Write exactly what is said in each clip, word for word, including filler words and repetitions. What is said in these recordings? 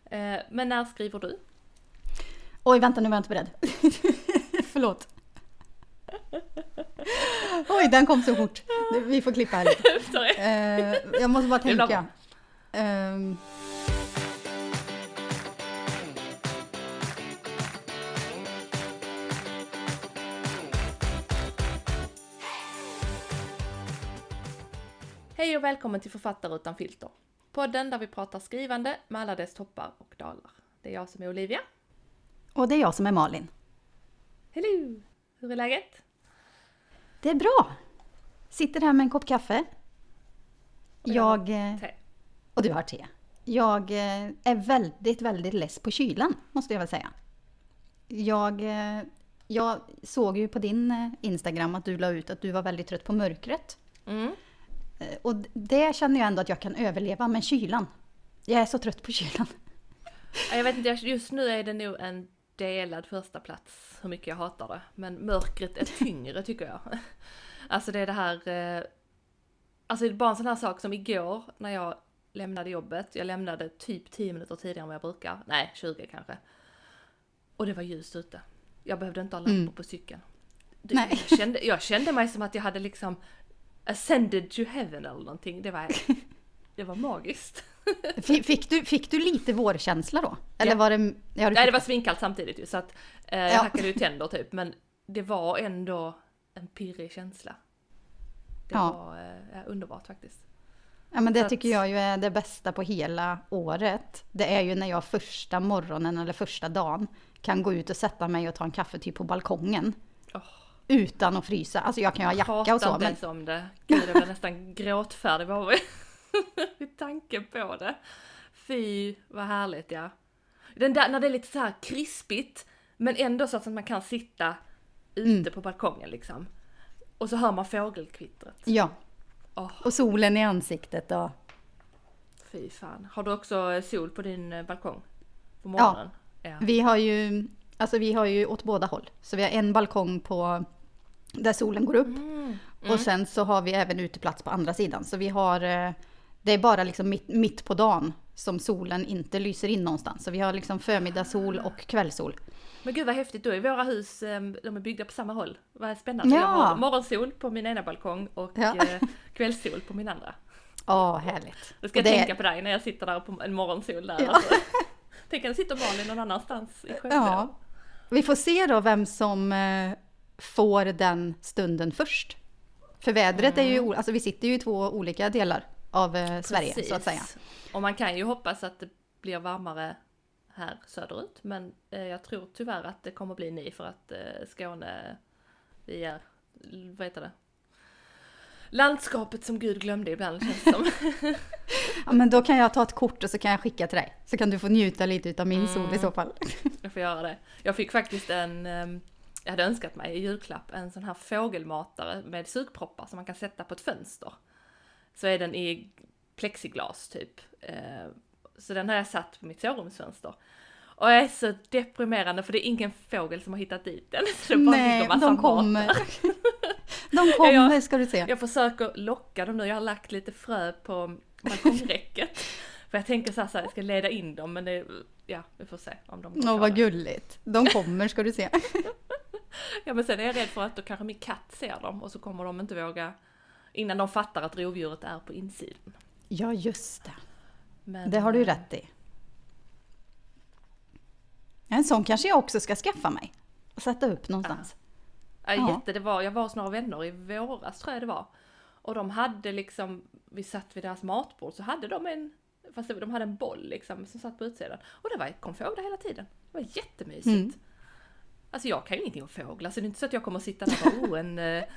Eh, men när skriver du? Oj, vänta, nu var jag inte beredd. Förlåt. Oj, den kom så fort. Vi får klippa här lite. Sorry. Eh, jag måste bara tänka. Eh, Hej och välkommen till Författare utan filter. Podden där vi pratar skrivande med alla dess toppar och dalar. Det är jag som är Olivia. Och det är jag som är Malin. Hello! Hur är läget? Det är bra. Sitter här med en kopp kaffe. Och jag Jag, har eh, te. och du har te. Jag eh, är väldigt, väldigt less på kylan, måste jag väl säga. Jag, eh, jag såg ju på din eh, Instagram att du la ut att du var väldigt trött på mörkret. Mm. Eh, Och det känner jag ändå att jag kan överleva med kylan. Jag är så trött på kylan. Ja, Jag vet inte, just nu är det nog en delad första plats hur mycket jag hatar det. Men mörkret är tyngre tycker jag. Alltså det är det här... Eh, alltså det är bara en sån här sak som igår när jag lämnade jobbet. Jag lämnade typ tio minuter tidigare än vad jag brukar. Nej, tjugo kanske. Och det var ljust ute. Jag behövde inte ha lampor Mm. på cykeln. Det, Nej. jag, kände, jag kände mig som att jag hade liksom ascended to heaven eller någonting. Det var, det var magiskt. F- Fick du, fick du lite vårkänsla då? Eller Ja. var det... Ja, du Nej, det fick- var svinkallt samtidigt ju, så att eh, jag Ja. hackade ju tänder typ, men det var ändå en pirrig känsla. Det Ja. var eh, underbart faktiskt. Ja, men det Så att- tycker jag ju är det bästa på hela året. Det är ju när jag första morgonen eller första dagen kan gå ut och sätta mig och ta en kaffe typ på balkongen. Åh. Utan att frysa. Alltså jag kan ju ha jacka Pratar och så. inte Men... ens om det. Gud, jag var nästan gråtfärdig bara vid, vid tanken på det. Fy, vad härligt, ja. Den där, när det är lite så här krispigt, men ändå så att man kan sitta ute Mm. på balkongen liksom. Och så hör man fågelkvittret. Ja, Åh, och solen i ansiktet. Och... fy fan. Har du också sol på din eh, balkong? På morgonen? Ja. Vi har ju, alltså vi har ju åt båda håll. Så vi har en balkong på där solen går upp. Mm. Och sen så har vi även uteplats på andra sidan. Så vi har, eh, det är bara liksom mitt, mitt på dagen som solen inte lyser in någonstans. Så vi har liksom förmiddagssol och kvällssol. Men gud vad häftigt, då är våra hus, eh, de är byggda på samma håll. Vad spännande. Ja. Jag har morgonsol på min ena balkong och Ja. eh, kvällssol på min andra. Ja, härligt. Då ska Och jag det- tänka på dig när jag sitter där på en morgonsol där. Ja. Alltså. Tänk att sitta Malin någon annanstans i Skövde. Ja. Vi får se då vem som eh, får den stunden först. För vädret är ju, o- alltså vi sitter ju i två olika delar av eh, Sverige Precis. så att säga. Och man kan ju hoppas att det blir varmare här söderut. Men eh, jag tror tyvärr att det kommer bli ni för att eh, Skåne, vi är, vad heter det? Landskapet som Gud glömde ibland känns det som. Ja, men då kan jag ta ett kort och så kan jag skicka till dig. Så kan du få njuta lite av min Mm. sol i så fall. Jag får göra det. Jag fick faktiskt en, ehm, jag hade önskat mig i julklapp, en sån här fågelmatare med sugproppar som man kan sätta på ett fönster. Så är den i plexiglas typ. Eh, Så den har jag satt på mitt sovrumsfönster. Och jag är så deprimerande för det är ingen fågel som har hittat dit den. Så det bara Nej, ligger massa de mat kommer. där. De kommer Ja, ska du se. Jag försöker locka dem nu. Jag har lagt lite frö på balkongräcket. För jag tänker så här, så här, jag ska leda in dem, men det, ja, vi får se om de går Åh, på vad det. gulligt. De kommer ska du se. Ja, men sen är jag rädd för att då kanske min katt ser dem och så kommer de inte våga innan de fattar att rovdjuret är på insidan. Ja, just det. Men, Det har du ju eh, rätt i. En sån kanske jag också ska skaffa mig. Och sätta upp någonstans. Ja, Ja. jätte, det var, jag var hos några vänner i våras tror jag det var. Och de hade liksom, vi satt vid deras matbord så hade de en, fast de hade en boll liksom som satt på utsidan. Och det var, kom fåglar hela tiden. Det var jättemysigt. Mm. Alltså jag kan ju ingenting om fåglar så det är inte så att jag kommer att sitta där och bara, oh, en eh,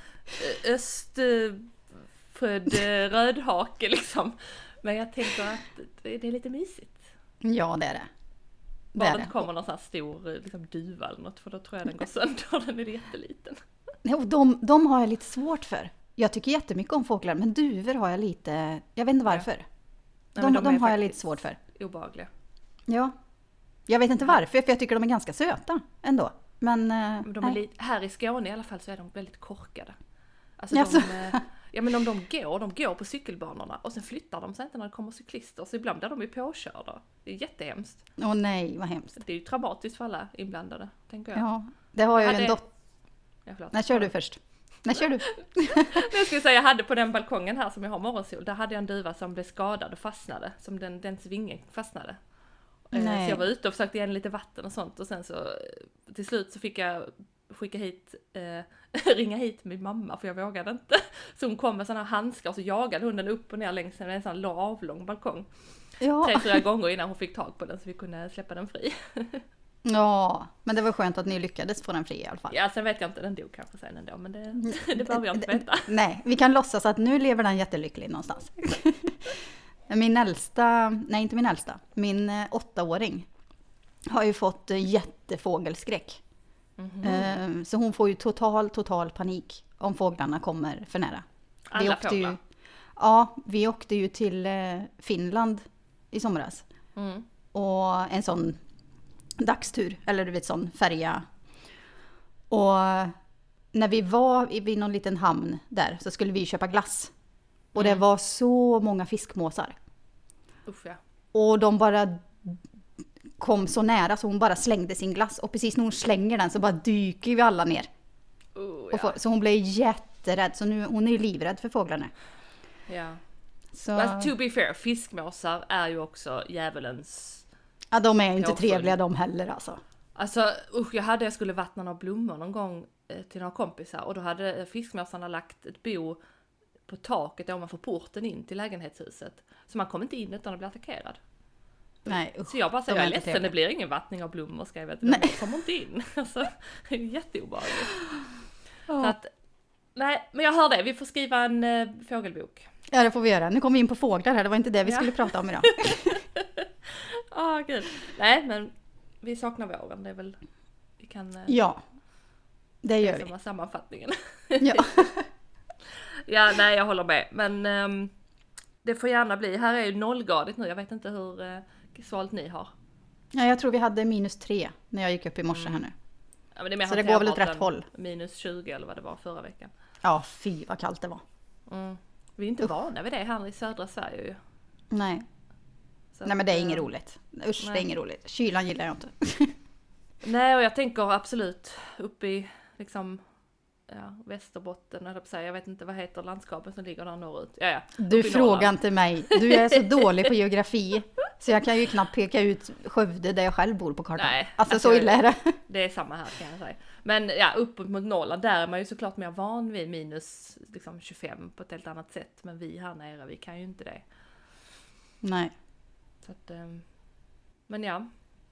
östfödd eh, rödhake liksom. Men jag tänker att det, det är lite mysigt. Ja, det är det. Det Bara är det det. inte kommer någon sån här stor eh, liksom, duva eller något, för då tror jag den går sönder. Den är jätteliten. Nej, och de, de har jag lite svårt för. Jag tycker jättemycket om fåglar, men duvor har jag lite... Jag vet inte varför. Nej, De, men de, är har jag lite faktiskt svårt för. Obehagliga. Ja. Jag vet inte varför, för jag tycker de är ganska söta ändå. Men... eh, Men de är nej. lite, här i Skåne i alla fall så är de väldigt korkade. Alltså Jaså? de, eh, Ja men om de går, de går på cykelbanorna och sen flyttar de sig inte när det kommer cyklister. Så ibland blir de ju påkörda. Det är jättehemskt. Åh nej, vad hemskt. Det är ju traumatiskt för alla inblandade, tänker jag. Ja, det har jag ju hade... en dotter. Ja, förlåt. Nej, kör du först. Nej, kör du. Jag skulle säga, jag hade på den balkongen här som jag har morgonsol, där hade jag en duva som blev skadad och fastnade. Som den, dens vinge fastnade. Nej. Så jag var ute och försökte ge den lite vatten och sånt. Och sen så till slut så fick jag skicka hit, eh, ringa hit min mamma för jag vågade inte. Så hon kom med sådana handskar och så jagade hunden upp och ner längs en sån avlång balkong. Ja. Tre, fyra gånger innan hon fick tag på den så vi kunde släppa den fri. Ja, men det var skönt att ni lyckades få den fri i alla fall. Ja, sen vet jag inte, den dog kanske sen ändå, men det, det behöver jag inte veta. Nej, vi kan låtsas att nu lever den jättelycklig någonstans. Min äldsta, nej inte min äldsta, min eh, åttaåring har ju fått eh, jättefågelskräck. Mm-hmm. Eh, så hon får ju total, total panik om fåglarna kommer för nära. Alla vi åkte fåglar? Ju, ja, vi åkte ju till eh, Finland i somras. Mm. Och en sån dagstur, eller du vet sån färja. Och när vi var vid någon liten hamn där så skulle vi köpa glass. Och Mm. det var så många fiskmåsar. Uff, ja. Och de bara kom så nära så hon bara slängde sin glass. Och precis när hon slänger den så bara dyker vi alla ner. Uh, Och får, så hon blev jätterädd. Så nu, hon är ju livrädd för fåglarna. ja. Så, But to be fair, fiskmåsar är ju också djävulens... ja, de är ju inte påföljd. trevliga de heller alltså. Alltså usch, jag hade, jag skulle vattna några blommor någon gång eh, till några kompisar och då hade fiskmåsarna lagt ett bo på taket ovanför porten in till lägenhetshuset. Så man kom inte in utan att bli attackerad. Nej, usch, Så jag bara de säger, är jag är inte ledsen, trevliga. det blir ingen vattning av blommor, ska jag veta. Nej. De kommer inte in. Alltså, det är jätteobehagligt. Ja. Så att, nej, men jag hör det, vi får skriva en eh, fågelbok. Ja, det får vi göra. Nu kommer vi in på fåglar här. Det var inte det vi Ja. skulle prata om idag. Ah, gud. Nej, men vi saknar våren, det är väl, vi kan... Eh, Ja, det gör som vi. var sammanfattningen. Ja. Ja, nej, jag håller med. Men um, det får gärna bli. Här är ju nollgradigt nu. Jag vet inte hur uh, svalt ni har. Ja, jag tror vi hade minus tre när jag gick upp i morse här nu. Ja, men det är mer Så det går väl åt hanterbart rätt än håll. Minus tjugo eller vad det var förra veckan. Ja, fy vad kallt det var. Mm. Vi är inte vana vid det här i södra Sverige ju. Nej, Så nej men det är att, inget eh, roligt. Usch, det nej. är inget roligt. Kylan gillar jag inte. Nej, och jag tänker absolut upp i liksom ja, Västerbotten, eller på sig. Jag vet inte vad heter landskapen som ligger där norrut. Ja, ja. Du Uppe i frågar Norrland. inte mig. Du är så dålig på geografi. Så jag kan ju knappt peka ut Skövde där jag själv bor på kartan. Nej, alltså, alltså, så illa är det. Det är samma här kan jag säga. Men ja, uppåt mot Norrland, där är man ju såklart mer van vid minus liksom, tjugofem på ett helt annat sätt. Men vi här nere, vi kan ju inte det. Nej. Så att, um, men ja.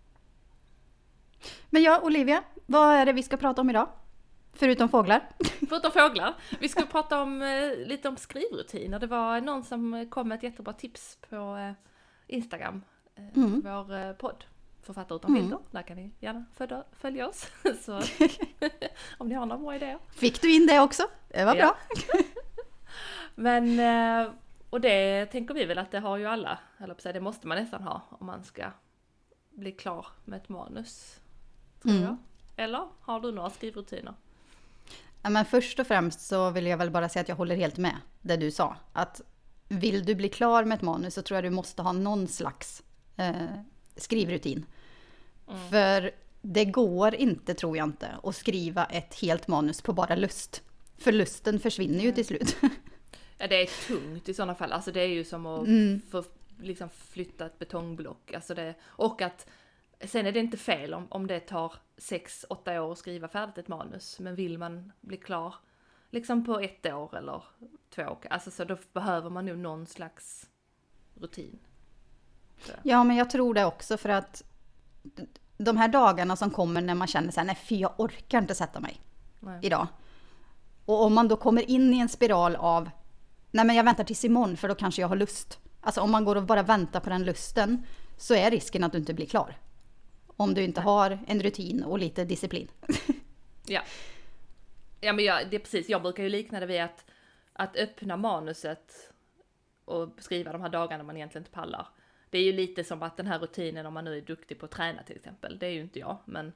Men ja, Olivia, vad är det vi ska prata om idag? Förutom fåglar. Förutom fåglar. Vi ska prata om, eh, lite om skrivrutiner. Det var någon som kom med ett jättebra tips på eh, Instagram. Eh, Mm. Vår eh, podd. Författare utan Mm. filter. Där kan ni gärna följa, följa oss. Så, om ni har några bra idéer. Fick du in det också? Det var Ja. bra. Men, eh, och det tänker vi väl att det har ju alla. Eller på sig, det måste man nästan ha om man ska bli klar med ett manus. Tror Mm. jag. Eller har du några skrivrutiner? Ja, men först och främst så vill jag väl bara säga att jag håller helt med det du sa. Att vill du bli klar med ett manus så tror jag du måste ha någon slags eh, skrivrutin. Mm. För det går inte, tror jag inte, att skriva ett helt manus på bara lust. För lusten försvinner ju Mm. till slut. Ja, det är tungt i sådana fall. Alltså det är ju som att Mm. få, liksom flytta ett betongblock. Alltså det, och att sen är det inte fel om, om det tar sex åtta år att skriva färdigt ett manus. Men vill man bli klar liksom på ett år eller två år, alltså så då behöver man nog någon slags rutin. Så. Ja, men jag tror det också, för att de här dagarna som kommer när man känner så här, nej fy, jag orkar inte sätta mig Nej. idag. Och om man då kommer in i en spiral av, nej men jag väntar tills imorgon för då kanske jag har lust. Alltså om man går och bara väntar på den lusten så är risken att du inte blir klar. Om du inte har en rutin och lite disciplin. Ja. Ja, men jag, det är precis, jag brukar ju likna det vid att, att öppna manuset och skriva de här dagarna man egentligen inte pallar. Det är ju lite som att den här rutinen, om man nu är duktig på att träna till exempel, det är ju inte jag, men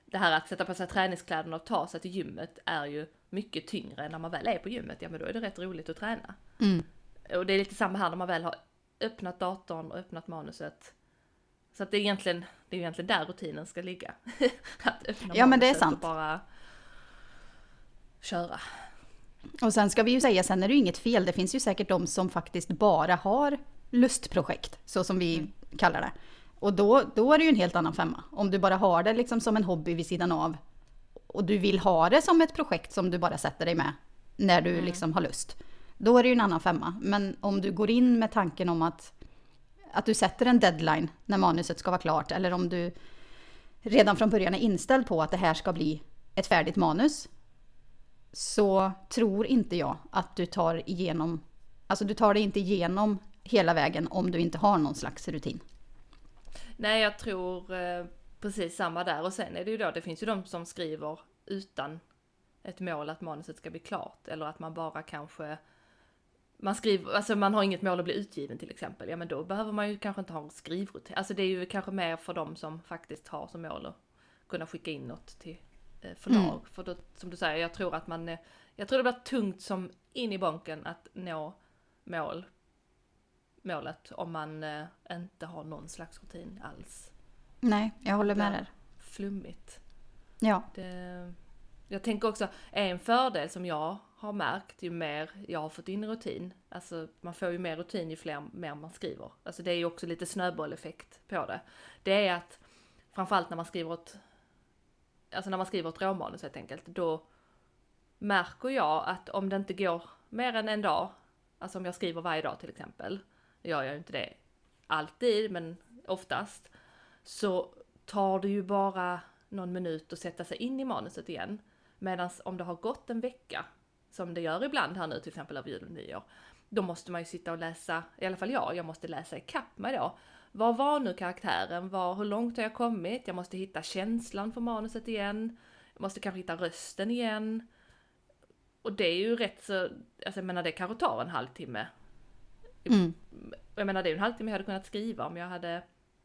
det här att sätta på sig träningskläderna och ta sig till gymmet är ju mycket tyngre än när man väl är på gymmet. Ja, men då är det rätt roligt att träna. Mm. Och det är lite samma här när man väl har öppnat datorn och öppnat manuset. Så att det är egentligen, det är egentligen där rutinen ska ligga. Att öppna ja, men det är manuset sant. och bara köra. Och sen ska vi ju säga, sen är det ju inget fel. Det finns ju säkert de som faktiskt bara har lustprojekt, så som vi mm. kallar det. Och då, då är det ju en helt annan femma. Om du bara har det liksom som en hobby vid sidan av. Och du vill ha det som ett projekt som du bara sätter dig med när du mm. liksom har lust. Då är det ju en annan femma. Men om du går in med tanken om att, att du sätter en deadline när manuset ska vara klart. Eller om du redan från början är inställd på att det här ska bli ett färdigt manus. Så tror inte jag att du tar igenom, alltså du tar det inte igenom hela vägen om du inte har någon slags rutin. Nej, jag tror eh, precis samma där. Och sen är det ju då, det finns ju de som skriver utan ett mål att manuset ska bli klart. Eller att man bara kanske, man skriver, alltså man har inget mål att bli utgiven till exempel. Ja, men då behöver man ju kanske inte ha en skrivrutin. Alltså det är ju kanske mer för dem som faktiskt har som mål att kunna skicka in något till förlag. Mm. För då, som du säger, jag tror att man, jag tror det blir tungt som in i banken att nå mål, målet om man eh, inte har någon slags rutin alls. Nej, jag håller med där. Flummigt. Ja. Det, jag tänker också, en fördel som jag har märkt ju mer jag har fått in i rutin, alltså man får ju mer rutin ju fler mer man skriver. Alltså det är ju också lite snöbolleffekt på det. Det är att framförallt när man skriver ett Alltså när man skriver ett råmanus helt enkelt, då märker jag att om det inte går mer än en dag, alltså om jag skriver varje dag till exempel, gör jag ju inte det alltid, men oftast, så tar det ju bara någon minut att sätta sig in i manuset igen. Medan om det har gått en vecka, som det gör ibland här nu till exempel av jul och nyår, då måste man ju sitta och läsa, i alla fall jag, jag måste läsa ikapp mig då. Vad var nu karaktären? Var, hur långt har jag kommit? Jag måste hitta känslan för manuset igen. Jag måste kanske hitta rösten igen. Och det är ju rätt så, alltså jag menar det kanske tar en halvtimme. Mm. Jag menar det är en halvtimme jag hade kunnat skriva om jag hade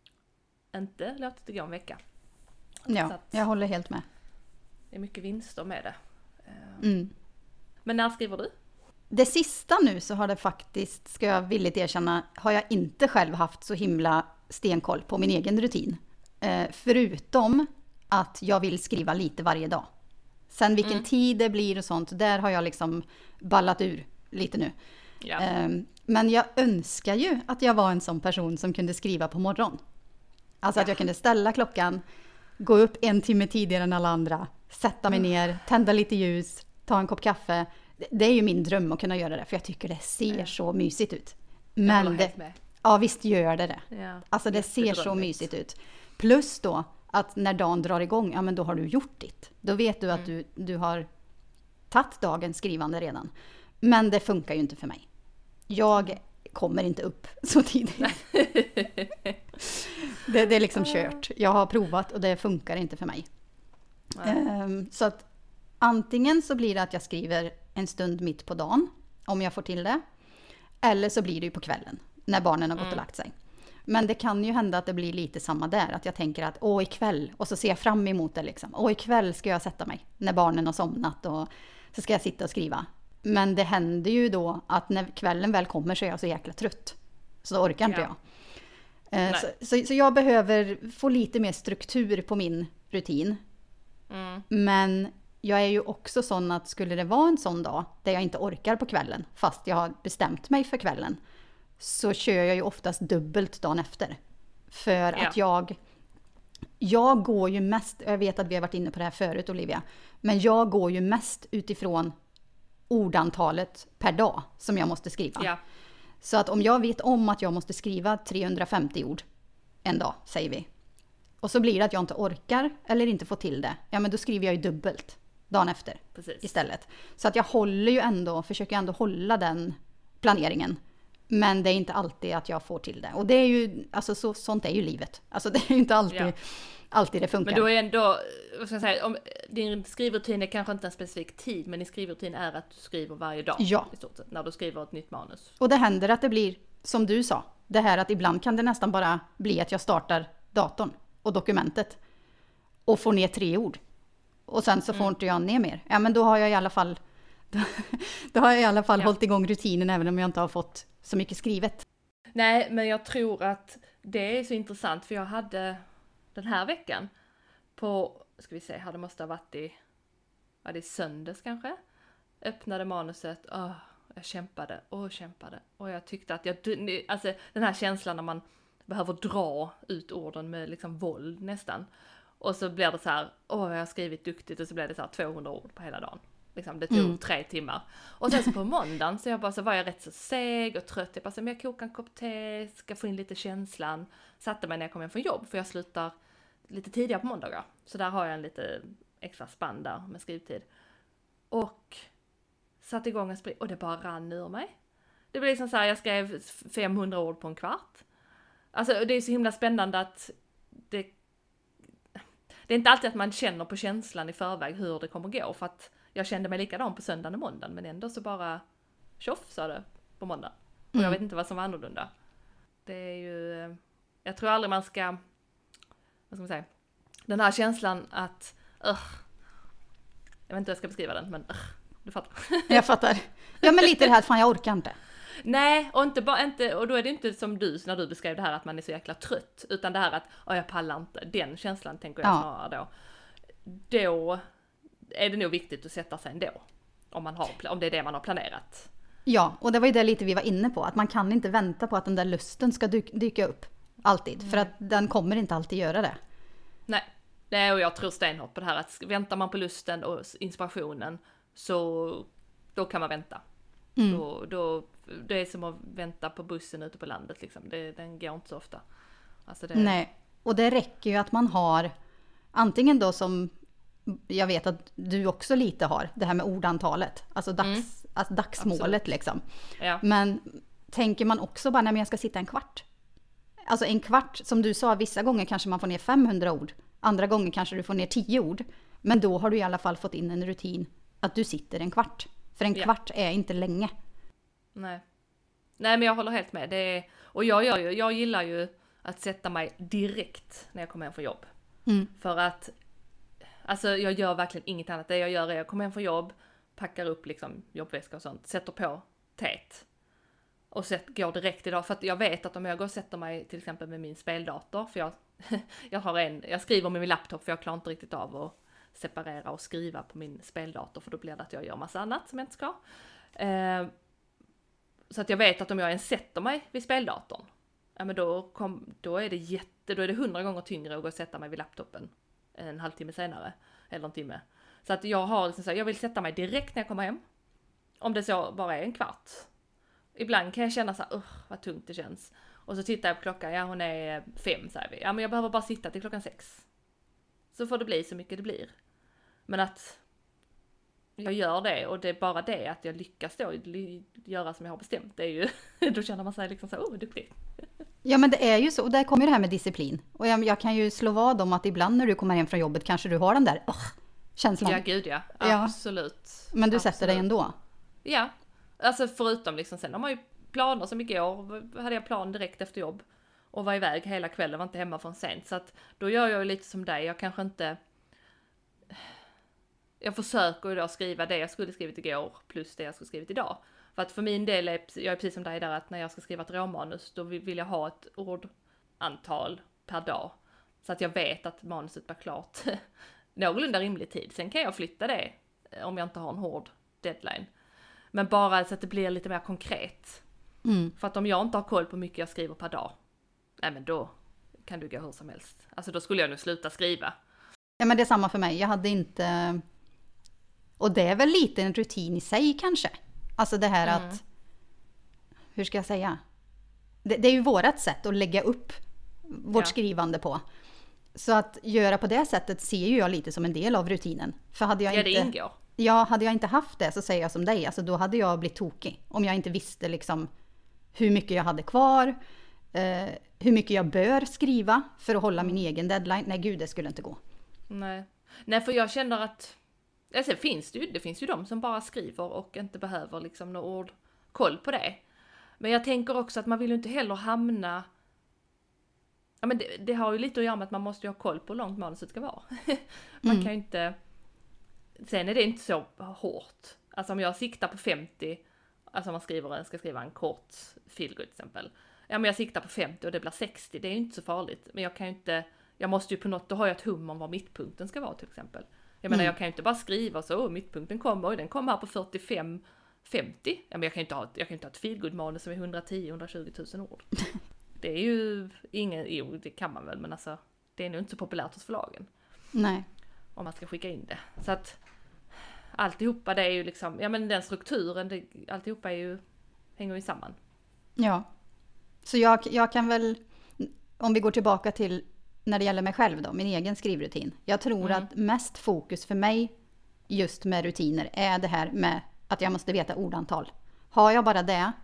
inte låtit det gå en vecka. Ja, att, jag håller helt med. Det är mycket vinster med det. Mm. Men när skriver du? Det sista nu så har det faktiskt, ska jag villigt erkänna, har jag inte själv haft så himla stenkoll på min egen rutin. Eh, förutom att jag vill skriva lite varje dag. Sen vilken mm. tid det blir och sånt, där har jag liksom ballat ur lite nu. Ja. Eh, men jag önskar ju att jag var en sån person som kunde skriva på morgon. Alltså ja. Att jag kunde ställa klockan, gå upp en timme tidigare än alla andra, sätta mig mm. ner, tända lite ljus, ta en kopp kaffe. Det är ju min dröm att kunna göra det, för jag tycker det ser ja. så mysigt ut. Men det, ja, visst gör det det. Ja, alltså det ser så mysigt ut. Plus då att när dagen drar igång, ja men då har du gjort ditt. Då vet du att mm. du, du har tagit dagens skrivande redan. Men det funkar ju inte för mig. Jag kommer inte upp så tidigt. det, det är liksom kört. Jag har provat och det funkar inte för mig. Um, så att antingen så blir det att jag skriver en stund mitt på dagen, om jag får till det. Eller så blir det ju på kvällen, när barnen har gått mm. och lagt sig. Men det kan ju hända att det blir lite samma där. Att jag tänker att åh ikväll, och så ser jag fram emot det liksom. Åh ikväll ska jag sätta mig, när barnen har somnat, och så ska jag sitta och skriva. Men det händer ju då att när kvällen väl kommer så är jag så jäkla trött. Så då orkar inte ja. jag. Så, så, så jag behöver få lite mer struktur på min rutin. Mm. Men jag är ju också sån att skulle det vara en sån dag där jag inte orkar på kvällen, fast jag har bestämt mig för kvällen, så kör jag ju oftast dubbelt dagen efter. För ja. att jag, jag går ju mest, jag vet att vi har varit inne på det här förut Olivia, men jag går ju mest utifrån ordantalet per dag som jag måste skriva. Ja. Så att om jag vet om att jag måste skriva trehundrafemtio ord en dag, säger vi. Och så blir det att jag inte orkar eller inte får till det. Ja, men då skriver jag ju dubbelt dagen efter. Precis. Istället. Så att jag håller ju ändå, försöker ändå hålla den planeringen. Men det är inte alltid att jag får till det. Och det är ju, alltså så, sånt är ju livet. Alltså det är ju inte alltid, ja. alltid det funkar. Men då är ändå, vad ska jag säga, om din skrivrutin är kanske inte en specifik tid, men din skrivrutin är att du skriver varje dag. Ja. I stort sett, när du skriver ett nytt manus. Och det händer att det blir, som du sa, det här att ibland kan det nästan bara bli att jag startar datorn och dokumentet. och får ner tre ord. Och sen så får Mm. inte jag ner mer. Ja, men då har jag i alla fall, då, då har jag i alla fall Ja. hållit igång rutinen även om jag inte har fått så mycket skrivet. Nej, men jag tror att det är så intressant för jag hade den här veckan på, ska vi se, här det måste ha varit i, var det i söndags kanske? Öppnade manuset, åh, jag kämpade och kämpade och jag tyckte att jag, alltså den här känslan när man behöver dra ut orden med liksom våld nästan. Och så blir det så här, åh jag har skrivit duktigt och så blir det så här tvåhundra ord på hela dagen. Liksom, det tog Mm. tre timmar. Och sen så på måndagen så, jag bara, så var jag rätt så seg och trött. Jag bara, så, men jag kokar en kopp te, ska få in lite känslan. Satte mig när jag kom hem från jobb för jag slutar lite tidigare på måndagar. Så där har jag en lite extra spann där med skrivtid. Och satte igång en spring och det bara rann ur mig. Det blev liksom så här, jag skrev femhundra ord på en kvart. Alltså det är så himla spännande att det, det är inte alltid att man känner på känslan i förväg hur det kommer gå. För att jag kände mig likadan på söndagen och måndagen. Men ändå så bara tjoff sa det på måndag. Och Mm. jag vet inte vad som var annorlunda. Det är ju, jag tror aldrig man ska, vad ska man säga, den här känslan att, uh, jag vet inte hur jag ska beskriva den, men uh, du fattar. Jag fattar. Ja, men lite det här, fan jag orkar inte. Nej, och, inte bara, inte, och då är det inte som du, när du beskrev det här att man är så jäkla trött. Utan det här att, åh jag pallar inte. Den känslan tänker jag Ja. snarare då. Då är det nog viktigt att sätta sig ändå. Om, man har, om det är det man har planerat. Ja, och det var ju det lite vi var inne på. Att man kan inte vänta på att den där lusten ska dyk, dyka upp. Alltid. Mm. För att den kommer inte alltid göra det. Nej, Nej och jag tror stenhårt på det här. Att väntar man på lusten och inspirationen så då kan man vänta. Mm. Då, då, det är som att vänta på bussen ute på landet liksom. Det, den går inte så ofta. Alltså det, Nej, och det räcker ju att man har antingen då som jag vet att du också lite har, det här med ordantalet. Alltså, dags, Mm. alltså dagsmålet Absolut. liksom. Ja. Men tänker man också bara, nej men jag ska sitta en kvart. Alltså en kvart, som du sa, vissa gånger kanske man får ner femhundra ord. Andra gånger kanske du får ner tio ord. Men då har du i alla fall fått in en rutin att du sitter en kvart. För en Ja. kvart är inte länge. Nej. Nej men jag håller helt med. Det är, och jag, gör ju, jag gillar ju att sätta mig direkt när jag kommer hem från jobb. Mm. För att alltså jag gör verkligen inget annat. Det jag gör är att jag kommer hem från jobb, packar upp liksom jobbväska och sånt, sätter på tät. Och set, går direkt idag. För att jag vet att om jag går och sätter mig till exempel med min speldator. För jag, jag, har en, jag skriver med min laptop för jag klarar inte riktigt av att separera och skriva på min speldator. För då blir det att jag gör massa annat som jag inte ska. Eh, så att jag vet att om jag ens sätter mig vid speldatorn. Ja men då, kom, då är det jätte, då är det hundra gånger tyngre att gå och sätta mig vid laptopen. En halvtimme senare. Eller en timme. Så att jag har liksom så här, jag vill sätta mig direkt när jag kommer hem. Om det så bara är en kvart. Ibland kan jag känna så här, uh, vad tungt det känns. Och så tittar jag på klockan, ja hon är fem säger vi. Ja men jag behöver bara sitta till klockan sex. Så får det bli så mycket det blir. Men att jag gör det och det är bara det att jag lyckas då göra som jag har bestämt. Det är ju, då känner man sig liksom så, oh duktig. Ja men det är ju så, och där kommer det här med disciplin. Och jag, jag kan ju slå vad om att ibland när du kommer hem från jobbet kanske du har den där oh, känslan. Ja gud ja, Ja. absolut. Men du absolut. sätter dig ändå. Ja, alltså förutom liksom sen har man ju planer som igår, hade jag plan direkt efter jobb. Och var iväg hela kvällen, var inte hemma från sent. Så att då gör jag ju lite som dig, jag kanske inte... Jag försöker ju då skriva det jag skulle skrivit igår plus det jag skulle skrivit idag. För att för min del är jag är precis som dig där att när jag ska skriva ett råmanus då vill jag ha ett ordantal per dag. Så att jag vet att manuset blir klart någorlunda rimlig tid. Sen kan jag flytta det om jag inte har en hård deadline. Men bara så att det blir lite mer konkret. Mm. För att om jag inte har koll på hur mycket jag skriver per dag, nej men då kan du gå hur som helst. Alltså då skulle jag nu sluta skriva. Ja men det är samma för mig, jag hade inte... Och det är väl lite en rutin i sig kanske. Alltså det här Mm. att... Hur ska jag säga? Det, det är ju vårat sätt att lägga upp vårt Ja. skrivande på. Så att göra på det sättet ser ju jag lite som en del av rutinen. För hade jag Ja, det inte... ingår. Ja, hade jag inte haft det så säger jag som dig. Alltså då hade jag blivit tokig. Om jag inte visste liksom hur mycket jag hade kvar. Eh, hur mycket jag bör skriva för att hålla min egen deadline. Nej gud, det skulle inte gå. Nej. Nej, för jag känner att alltså, finns det, ju, det finns ju de som bara skriver och inte behöver liksom några ord koll på det. Men jag tänker också att man vill ju inte heller hamna... ja men det, det har ju lite att göra med att man måste ju ha koll på hur långt manuset ska vara. Man Mm. kan ju inte, sen är det inte så hårt. Alltså om jag siktar på femtio, alltså om man skriver, ska skriva en kort feelgood till exempel. Ja men jag siktar på femtio och det blir sextio, det är ju inte så farligt. Men jag kan ju inte, jag måste ju på något, då har jag ett hum om vad mittpunkten ska vara till exempel. Jag menar Mm. jag kan ju inte bara skriva så, oh, mittpunkten kommer, och den kommer här på fyrtiofem femtio. Ja men jag kan ju inte ha, jag kan inte ha ett feelgood-manus som är hundratio till hundratjugo tusen ord. Det är ju ingen, jo det kan man väl, men alltså det är nog inte så populärt hos förlagen. Nej. Om man ska skicka in det. Så att alltihopa det är ju liksom, ja men den strukturen, det, alltihopa är ju, hänger ju samman. Ja. Så jag, jag kan väl, om vi går tillbaka till när det gäller mig själv då, min egen skrivrutin. Jag tror Mm. att mest fokus för mig just med rutiner är det här med att jag måste veta ordantal. Har jag bara det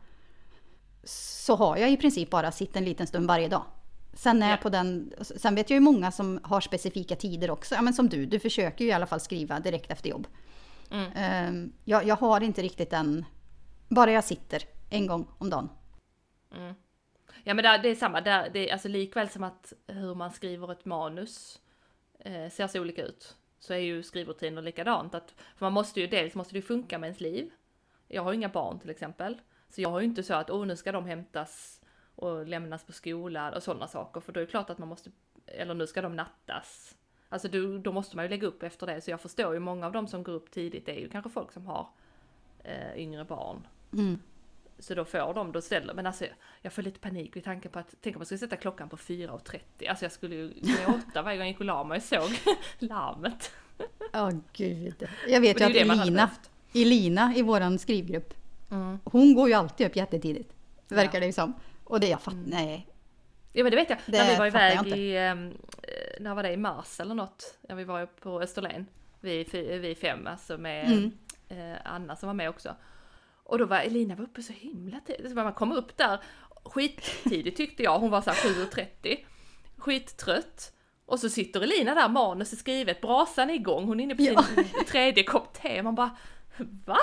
så har jag i princip bara sitt en liten stund varje dag. Sen, är Ja. på den, sen vet jag ju många som har specifika tider också. Ja, men som du, du försöker ju i alla fall skriva direkt efter jobb. Mm. Ehm, jag, jag har inte riktigt den, bara jag sitter en gång om dagen. Mm. Ja men det, det är samma, det, det är alltså likväl som att hur man skriver ett manus eh, ser så olika ut. Så är ju skrivrutiner likadant. Att, för man måste ju, dels måste det ju funka med ens liv. Jag har ju inga barn till exempel. Så jag har ju inte så att, åh nu ska de hämtas och lämnas på skolan och sådana saker. För då är det klart att man måste, eller nu ska de nattas. Alltså då, då måste man ju lägga upp efter det. Så jag förstår ju, många av dem som går upp tidigt, det är ju kanske folk som har eh, yngre barn. Mm. Så då får de, då ställer, men alltså jag får lite panik vid tanken på att, tänk om man skulle sätta klockan på fyra och trettio. Alltså jag skulle ju gråta varje gång jag gick och la mig och såg larmet. Ja, gud. Jag vet Och det är ju ju att det man hade Elina, behövt. Elina i våran skrivgrupp, Mm. hon går ju alltid upp jättetidigt. Verkar Ja. det ju som. Och det jag fattar, Mm. nej. Ja men det vet jag, Det när vi var fattar jag iväg inte. i, eh, när var det i mars eller något, när vi var på Österlen, vi, fy- vi fem, alltså med Mm. eh, Anna som var med också. Och då var Elina var uppe så himla tidigt, så man kom upp där skittidigt tyckte jag, hon var så här sju och trettio, skittrött. Och så sitter Elina där, manus är skrivet, brasan är igång, hon är inne på sin Ja. tredje kopp te, man bara, va?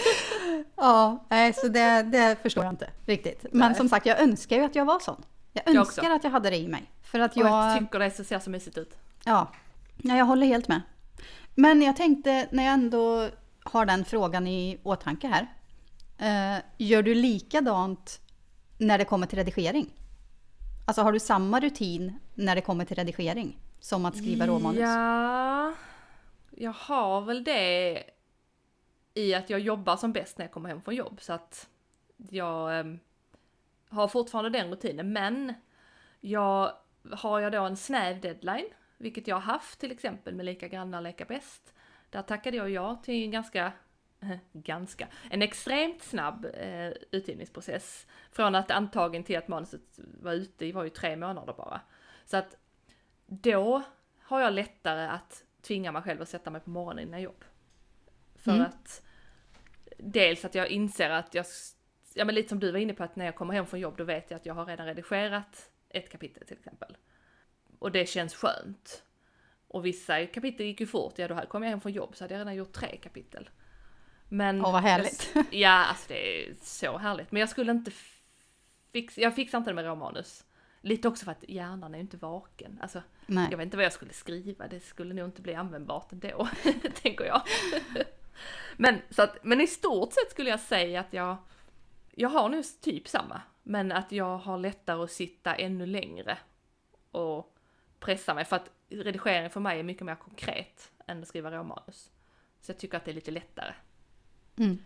Ja, nej, så det, det förstår jag inte riktigt. Men Nej. som sagt, jag önskar ju att jag var sån. Jag Jag önskar också. att jag hade det i mig. För att Och jag jag, tycker det ser så mysigt ut. ja, ja, jag håller helt med. Men jag tänkte, när jag ändå har den frågan i åtanke här. Eh, gör du likadant när det kommer till redigering? Alltså har du samma rutin när det kommer till redigering som att skriva råmanus? Ja, jag har väl det i att jag jobbar som bäst när jag kommer hem från jobb. Så att jag eh, har fortfarande den rutinen. Men jag har jag då en snäv deadline, vilket jag har haft till exempel med Lika grannar leka bäst. Där tackade jag ja till en ganska, ganska, en extremt snabb eh, utgivningsprocess. Från att antagen till att manuset var ute var ju tre månader bara. Så att då har jag lättare att tvinga mig själv att sätta mig på morgonen innan jobb. För Mm. att dels att jag inser att jag, ja men lite som du var inne på, att när jag kommer hem från jobb då vet jag att jag har redan redigerat ett kapitel till exempel. Och det känns skönt. Och vissa kapitel gick ju fort, ja då här kom jag hem från jobb så hade jag redan gjort tre kapitel. Men Åh, vad härligt. Jag, ja, alltså det är så härligt. Men jag skulle inte fixa, jag fixar inte det med råmanus. Lite också för att hjärnan är ju inte vaken. Alltså, Nej. jag vet inte vad jag skulle skriva, det skulle nog inte bli användbart ändå, tänker jag. men, så att, men i stort sett skulle jag säga att jag, jag har nu typ samma. Men att jag har lättare att sitta ännu längre och pressa mig. För att redigering för mig är mycket mer konkret än att skriva råmanus. Så jag tycker att det är lite lättare. Mm.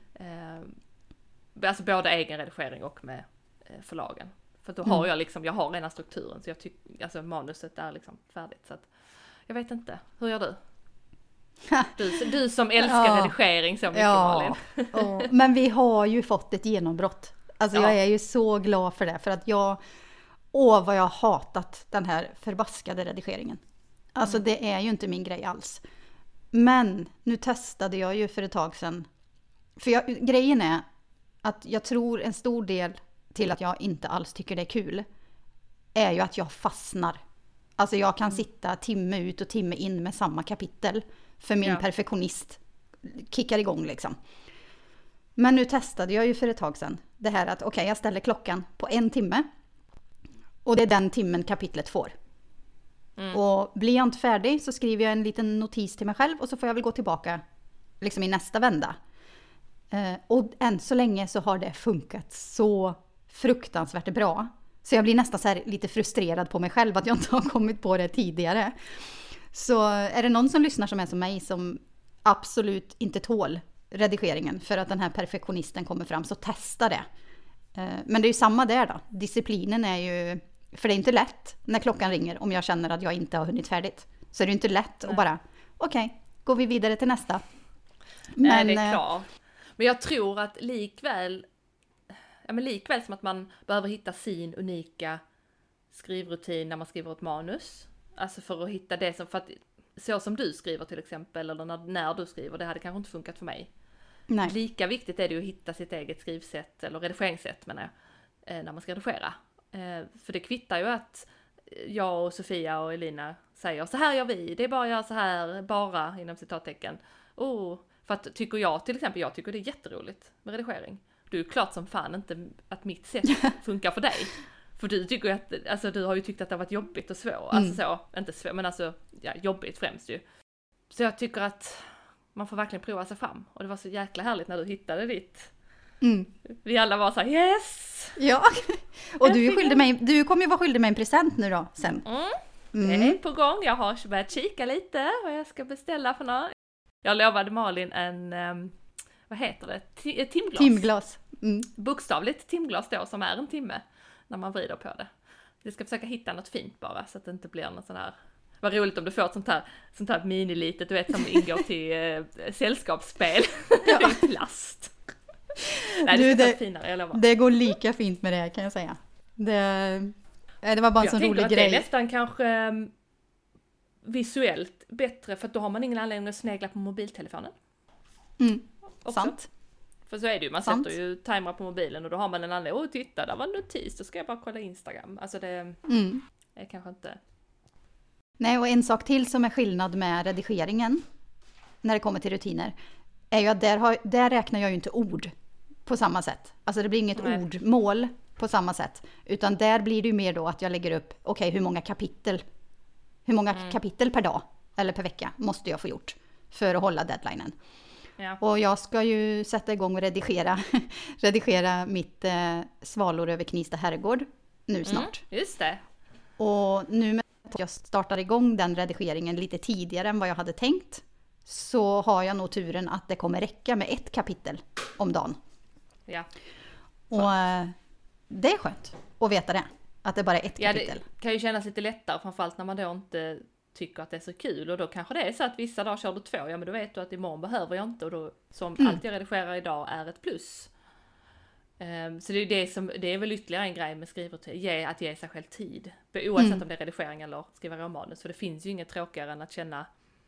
Eh, alltså både egen redigering och med eh, förlagen. För då Mm. har jag liksom, jag har redan strukturen så jag tycker, alltså manuset är liksom färdigt. Så att, jag vet inte, hur gör du? Du, du som älskar Ja. redigering så mycket Ja, Malin. ja, men vi har ju fått ett genombrott. Alltså Ja. jag är ju så glad för det. För att jag, åh vad jag har hatat den här förbaskade redigeringen. Alltså Mm. det är ju inte min grej alls. Men nu testade jag ju för ett tag sedan. För jag, grejen är att jag tror en stor del till att jag inte alls tycker det är kul är ju att jag fastnar. Alltså jag kan sitta timme ut och timme in med samma kapitel. För min Ja. perfektionist kickar igång liksom. Men nu testade jag ju för ett tag sedan det här att okej, okay, jag ställer klockan på en timme. Och det är den timmen kapitlet får. Mm. Och blir jag inte färdig så skriver jag en liten notis till mig själv och så får jag väl gå tillbaka liksom i nästa vända. Eh, och än så länge så har det funkat så fruktansvärt bra. Så jag blir nästan så här lite frustrerad på mig själv att jag inte har kommit på det tidigare. Så är det någon som lyssnar som är som mig som absolut inte tål redigeringen för att den här perfektionisten kommer fram, så testa det. Men det är ju samma där då. Disciplinen är ju, för det är inte lätt när klockan ringer om jag känner att jag inte har hunnit färdigt. Så är det inte lätt att bara, okej, okay, går vi vidare till nästa. Men, Nej, det är klart. Men jag tror att likväl, ja men likväl som att man behöver hitta sin unika skrivrutin när man skriver ett manus. Alltså för att hitta det som, för att så som du skriver till exempel, eller när, när du skriver, det hade kanske inte funkat för mig. Nej. Lika viktigt är det att hitta sitt eget skrivsätt, eller redigeringssätt menar jag, när man ska redigera. För det kvittar ju att jag och Sofia och Elina säger så här gör vi, det är bara jag så här, bara inom citattecken. Oh, för att tycker jag till exempel, jag tycker det är jätteroligt med redigering. Du är klart som fan inte att mitt sätt funkar för dig. För du tycker ju att, alltså du har ju tyckt att det har varit jobbigt och svårt. Mm. Alltså så, inte svårt, men alltså ja, jobbigt främst ju. Så jag tycker att man får verkligen prova sig fram. Och det var så jäkla härligt när du hittade ditt. Mm. Vi alla var så här, yes! Ja, och du, är mig, du kommer ju vara skyldig mig en present nu då sen. Mm. Mm. Det är på gång, jag har börjat kika lite vad jag ska beställa för något. Jag lovade Malin en, um, vad heter det, T- timglas. Timglas. Mm. Bokstavligt timglas då, som är en timme när man vrider på det. Jag ska försöka hitta något fint bara så att det inte blir någon sån här. Vad roligt om du får ett sånt här, sånt här minilitet, du vet, som ingår till eh, sällskapsspel ja. I plast. Nej, det, du, det, finare, jag lovar. Det går lika fint med det kan jag säga. Det, det var bara en sån rolig grej. Jag tänker att det är nästan kanske um, visuellt bättre, för att då har man ingen anledning att snegla på mobiltelefonen. Mm, sant. För så är det ju, man sant. Sätter ju timer på mobilen och då har man en anledning, åh titta, där var en notis, då ska jag bara kolla Instagram. Alltså det mm. är kanske inte... Nej, och en sak till som är skillnad med redigeringen när det kommer till rutiner är ju att där, har, där räknar jag ju inte ord på samma sätt. Alltså det blir inget Nej. ordmål på samma sätt. Utan där blir det ju mer då att jag lägger upp, okej, okay, hur många kapitel hur många mm. kapitel per dag eller per vecka måste jag få gjort för att hålla deadlinen. Ja. Och jag ska ju sätta igång och redigera, redigera mitt eh, Svalor över Knivsta herrgård nu snart. Mm, just det. Och nu med att jag startar igång den redigeringen lite tidigare än vad jag hade tänkt, så har jag nog turen att det kommer räcka med ett kapitel om dagen. Ja. Och eh, det är skönt att veta det. Att det bara är ett ja, kapitel. Det kan ju kännas lite lättare, framförallt när man då inte tycker att det är så kul. Och då kanske det är så att vissa dagar kör du två. Ja, men då vet du att imorgon behöver jag inte. Och då, som mm. allt jag redigerar idag är ett plus. Um, så det är, det, som, det är väl ytterligare en grej med skrivrutin. Ge, att ge sig själv tid. Oavsett mm. om det är redigering eller skriva romanus. För det finns ju inget tråkigare än att känna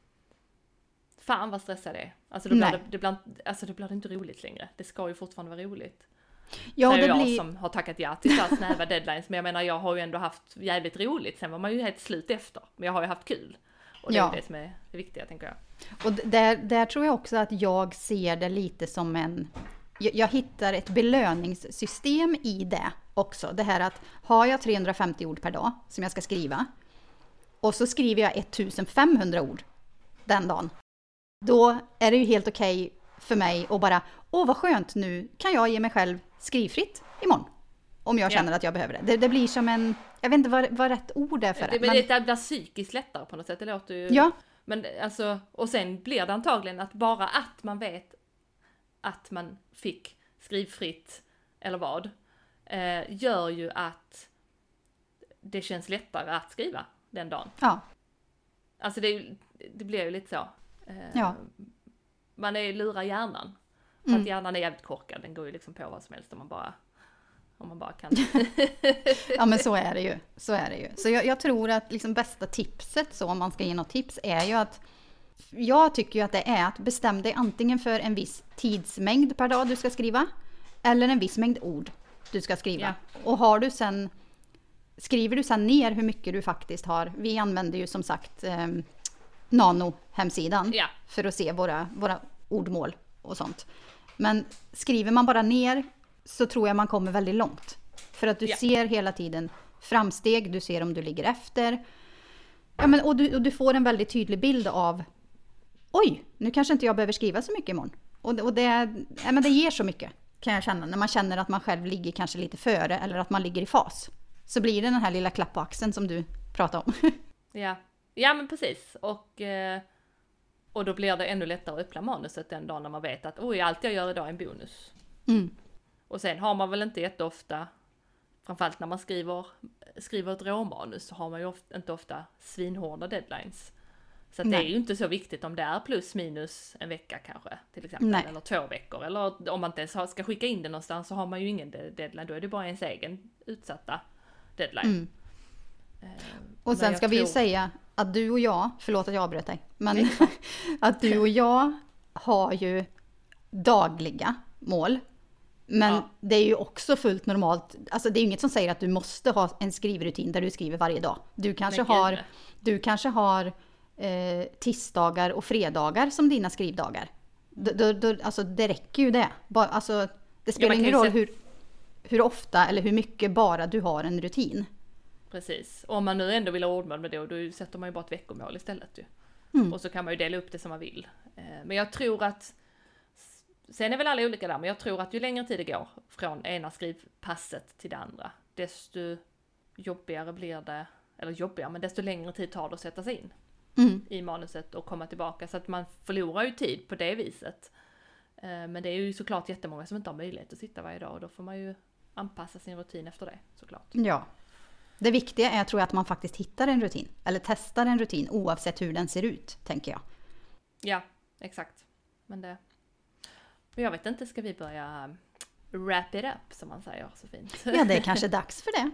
fan vad stressad det är. Alltså då blir det, det, blir, alltså då blir det inte roligt längre. Det ska ju fortfarande vara roligt. Ja, det är det jag blir... som har tackat ja till så snäva deadlines. Men jag menar, jag har ju ändå haft jävligt roligt. Sen var man ju helt slut efter. Men jag har ju haft kul. Och det ja. är det som är det viktiga, tänker jag. Och där, där tror jag också att jag ser det lite som en... Jag, jag hittar ett belöningssystem i det också. Det här att har jag trehundrafemtio ord per dag som jag ska skriva. Och så skriver jag ettusenfemhundra ord den dagen. Då är det ju helt okej för mig att bara, åh vad skönt, nu kan jag ge mig själv skrivfritt imorgon. Om jag känner ja. att jag behöver det. det. Det blir som en, jag vet inte vad, vad rätt ord är för det. Men det, det blir psykiskt lättare på något sätt, det låter ju... Ja. Men alltså, och sen blir det antagligen att bara att man vet att man fick skrivfritt eller vad, eh, gör ju att det känns lättare att skriva den dagen. Ja. Alltså det, det blir ju lite så. Eh, ja. Man är lurar hjärnan. För mm. att hjärnan är jävligt korkad. Den går ju liksom på vad som helst om man bara, om man bara kan. Ja, men så är det ju. Så är det ju. Så jag, jag tror att liksom bästa tipset, så om man ska ge något tips, är ju att jag tycker ju att det är att bestäm dig antingen för en viss tidsmängd per dag du ska skriva, eller en viss mängd ord du ska skriva. Ja. Och har du sen, skriver du sen ner hur mycket du faktiskt har. Vi använder ju som sagt eh, Nano-hemsidan ja. för att se våra, våra ordmål och sånt. Men skriver man bara ner så tror jag man kommer väldigt långt. För att du ja. ser hela tiden framsteg, du ser om du ligger efter. Ja, men, och, du, och du får en väldigt tydlig bild av oj, nu kanske inte jag behöver skriva så mycket imorgon. Och, och det, ja, men det ger så mycket kan jag känna. När man känner att man själv ligger kanske lite före eller att man ligger i fas. Så blir det den här lilla klapp på axeln som du pratar om. Ja, ja men precis. Och, och då blir det ännu lättare att öppna manuset den dagen när man vet att oj, allt jag gör idag är en bonus. Mm. Och sen har man väl inte jätteofta, framförallt när man skriver, skriver ett råmanus, så har man ju ofta, inte ofta svinhårda deadlines. Så att det är ju inte så viktigt om det är plus minus en vecka kanske, till exempel. Nej. Eller två veckor. Eller om man inte ens ska skicka in det någonstans så har man ju ingen deadline. Då är det bara ens egen utsatta deadline. Mm. Eh, och sen ska tror... vi ju säga att du och jag, förlåt att jag avbröt dig, men att du och jag har ju dagliga mål. Men ja. Det är ju också fullt normalt. Alltså det är ju inget som säger att du måste ha en skrivrutin där du skriver varje dag. Du kanske har, du kanske har eh, tisdagar och fredagar som dina skrivdagar. Mm. Då, då, alltså det räcker ju det. Bara, alltså, det spelar ja, ingen roll se... hur, hur ofta eller hur mycket bara du har en rutin. Precis. Och om man nu ändå vill ha ordmål med det, och då sätter man ju bara ett veckomål istället. Ju. Mm. Och så kan man ju dela upp det som man vill. Eh, men jag tror att sen är väl alla olika där, men jag tror att ju längre tid det går från ena skrivpasset till det andra, desto jobbigare blir det, eller jobbigare, men desto längre tid tar det att sätta sig in mm. i manuset och komma tillbaka. Så att man förlorar ju tid på det viset. Men det är ju såklart jättemånga som inte har möjlighet att sitta varje dag, och då får man ju anpassa sin rutin efter det, såklart. Ja. Det viktiga är, tror jag, att man faktiskt hittar en rutin, eller testar en rutin oavsett hur den ser ut, tänker jag. Ja, exakt. Men det... Men jag vet inte, ska vi börja wrap it up som man säger så fint? Ja, det är kanske dags för det.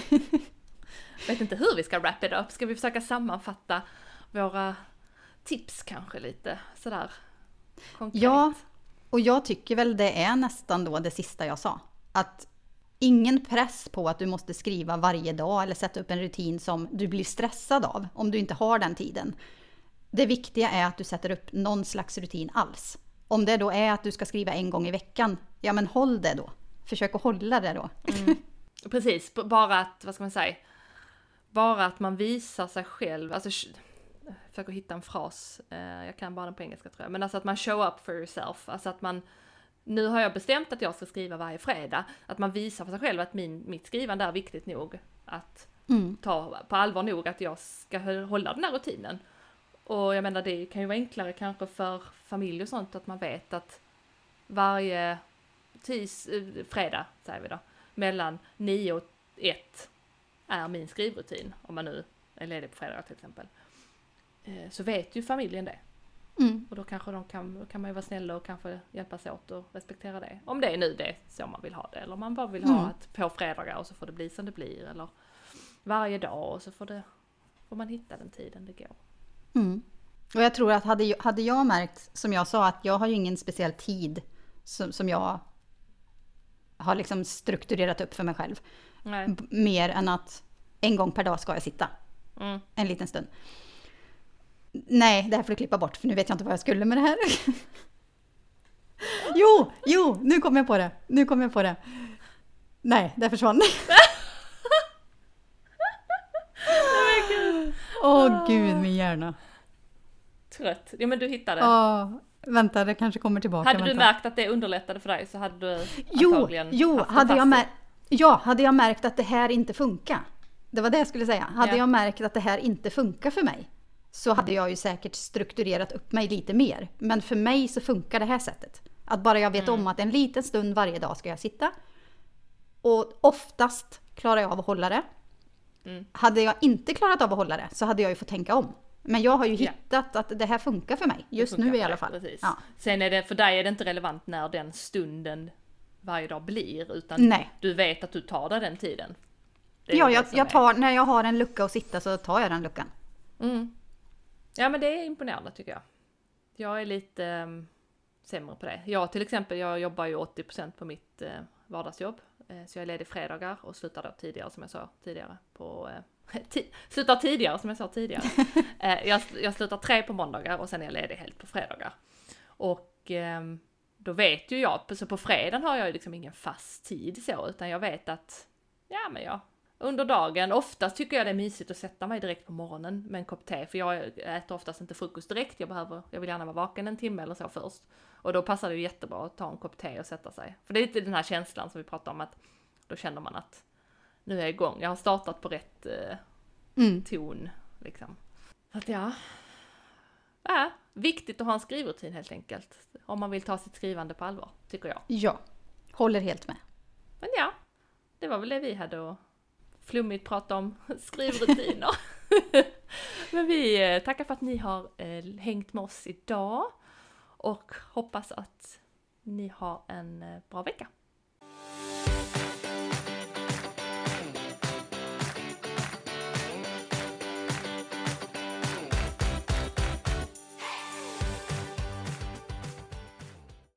Jag vet inte hur vi ska wrap it up. Ska vi försöka sammanfatta våra tips kanske lite sådär konkret? Ja, och jag tycker väl det är nästan då det sista jag sa. Att ingen press på att du måste skriva varje dag eller sätta upp en rutin som du blir stressad av om du inte har den tiden. Det viktiga är att du sätter upp någon slags rutin alls. Om det då är att du ska skriva en gång i veckan, ja men håll det då. Försök att hålla det då. Mm. Precis, bara att, vad ska man säga, bara att man visar sig själv, alltså försök att hitta en fras, jag kan bara den på engelska tror jag, men alltså att man show up for yourself, alltså att man, nu har jag bestämt att jag ska skriva varje fredag, att man visar för sig själv att min, mitt skrivande är viktigt nog, att mm. ta på allvar nog att jag ska hålla den här rutinen. Och jag menar, det kan ju vara enklare kanske för familj och sånt, att man vet att varje tis, fredag, säger vi då, mellan nio och ett är min skrivrutin, om man nu är ledig på fredag till exempel. Så vet ju familjen det. Mm. Och då kanske de kan, då kan man ju vara snälla och kanske hjälpas åt och respektera det. Om det är nu det så man vill ha det. Eller om man bara vill ha mm. att på fredagar och så får det bli som det blir. Eller varje dag och så får, det, får man hitta den tiden det går. Mm. Och jag tror att hade jag, hade jag märkt, som jag sa, att jag har ju ingen speciell tid som, som jag har liksom strukturerat upp för mig själv. Nej. B- mer än att en gång per dag ska jag sitta. Mm. En liten stund. Nej, det här får du klippa bort, för nu vet jag inte vad jag skulle med det här. jo, jo, nu kom jag på det. Nu kom jag på det. Nej, det försvann. Åh oh, gud, min hjärna. Trött. Ja, men du hittade. Ja, vänta, det kanske kommer tillbaka. Hade vänta. du märkt att det underlättade för dig så hade du jo, antagligen Jo, hade jag märkt, ja, hade jag märkt att det här inte funkar. Det var det jag skulle säga. Hade ja. jag märkt att det här inte funkar för mig, så hade jag ju säkert strukturerat upp mig lite mer. Men för mig så funkar det här sättet. Att bara jag vet mm. om att en liten stund varje dag ska jag sitta. Och oftast klarar jag av att hålla det. Mm. Hade jag inte klarat av att hålla det så hade jag ju fått tänka om. Men jag har ju yeah. hittat att det här funkar för mig. Just nu i alla fall. Ja. Sen är det, för dig är det inte relevant när den stunden varje dag blir. Utan Nej. du vet att du tar dig den tiden. Ja, jag, jag tar, när jag har en lucka att sitta så tar jag den luckan. Mm. Ja, men det är imponerande tycker jag. Jag är lite um, sämre på det. Jag till exempel, jag jobbar ju åttio procent på mitt uh, vardagsjobb. Uh, så jag är ledig fredagar och slutar då tidigare som jag sa tidigare. På, uh, t- slutar tidigare som jag sa tidigare. uh, jag, jag slutar tre på måndagar och sen är jag ledig helt på fredagar. Och um, då vet ju jag, så på fredagen har jag ju liksom ingen fast tid så, utan jag vet att ja men jag under dagen. Oftast tycker jag det är mysigt att sätta mig direkt på morgonen med en kopp te. För jag äter oftast inte frukost direkt. Jag, behöver, jag vill gärna vara vaken en timme eller så först. Och då passar det ju jättebra att ta en kopp te och sätta sig. För det är lite den här känslan som vi pratar om, att då känner man att nu är jag igång. Jag har startat på rätt eh, mm. ton. Liksom. Så att ja... Ja, viktigt att ha en skrivrutin helt enkelt. Om man vill ta sitt skrivande på allvar, tycker jag. Ja, håller helt med. Men ja, det var väl det vi hade att flummigt prata om skrivrutiner. Men vi tackar för att ni har eh, hängt med oss idag. Och hoppas att ni har en eh, bra vecka.